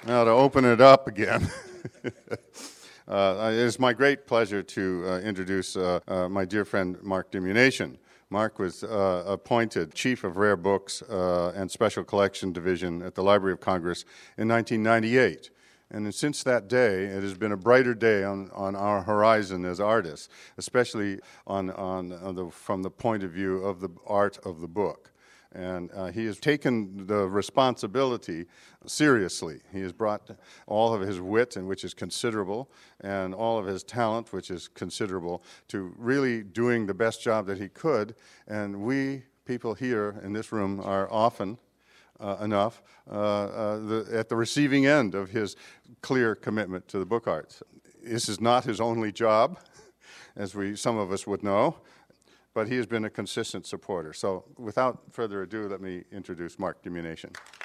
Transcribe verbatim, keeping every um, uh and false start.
Now to open it up again. uh, it is my great pleasure to uh, introduce uh, uh, my dear friend Mark Dimunation. Mark was uh, appointed Chief of Rare Books uh, and Special Collection Division at the Library of Congress in nineteen ninety-eight. And since that day, it has been a brighter day on, on our horizon as artists, especially on, on, on the, from the point of view of the art of the book. And uh, he has taken the responsibility seriously. He has brought all of his wit, and which is considerable, and all of his talent, which is considerable, to really doing the best job that he could. And we people here in this room are often uh, enough uh, uh, the, at the receiving end of his clear commitment to the book arts. This is not his only job, as we some of us would know, but he has been a consistent supporter. So without further ado, let me introduce Mark Dimunation.